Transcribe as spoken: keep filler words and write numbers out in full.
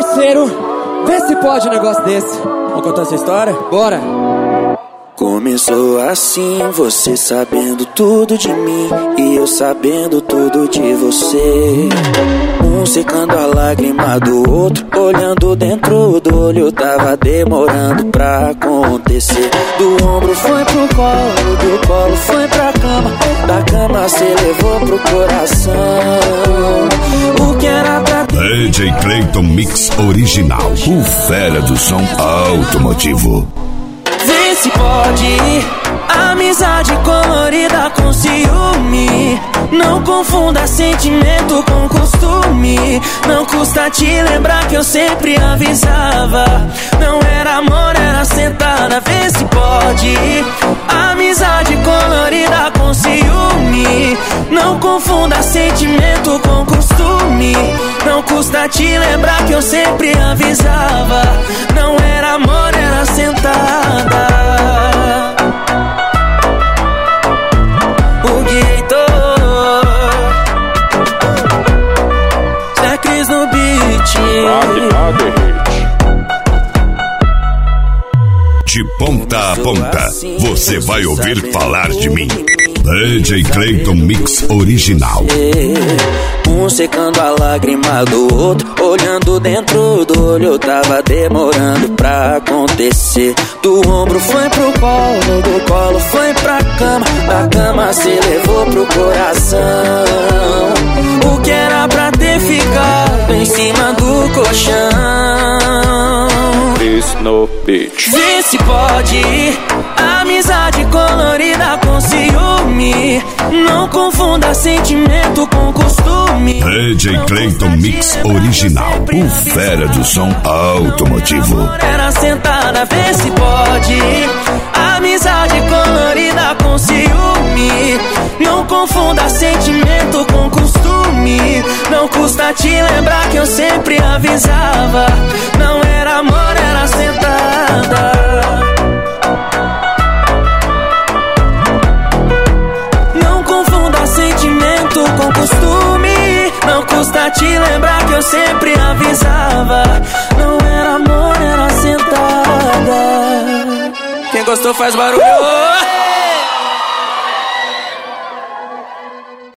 parceiro, vê se pode um negócio desse. Vamos contar essa história? Bora! Começou assim, você sabendo tudo de mim e eu sabendo tudo de você. Um secando a lágrima do outro, olhando dentro do olho, tava demorando pra acontecer. Do ombro foi pro colo, do colo foi pra cama, da cama cê levou pro coração. O que era pra D J Clayton Mix Original, o fera do som automotivo. Vê se pode, amizade colorida com ciúme. Não confunda sentimento com costume. Não custa te lembrar que eu sempre avisava. Não era amor, era sentada. Vê se pode, amizade colorida com ciúme. Não confunda sentimento com costume. Não custa te lembrar que eu sempre avisava. Não era amor, era sentada. O Guieitor, Zé Cris no beat. De ponta a ponta, você vai ouvir falar de mim. D J Clayton Mix Original. Um secando a lágrima do outro, olhando dentro do olho, tava demorando pra acontecer. Do ombro foi pro colo, do colo foi pra cama, da cama cê levou pro coração. O que era pra ter ficado em cima do colchão. No beat. Vê se pode, amizade colorida com ciúme. Não confunda sentimento com costume. D J Clayton Mix Original, o fera do som automotivo. Era sentada, vê se pode, amizade colorida com ciúme. Não confunda sentimento com costume. Não custa te lembrar que eu sempre avisava. Não era amor, era sentada. Não confunda sentimento com costume. Não custa te lembrar que eu sempre avisava. Não era amor, era sentada. Quem gostou faz barulho.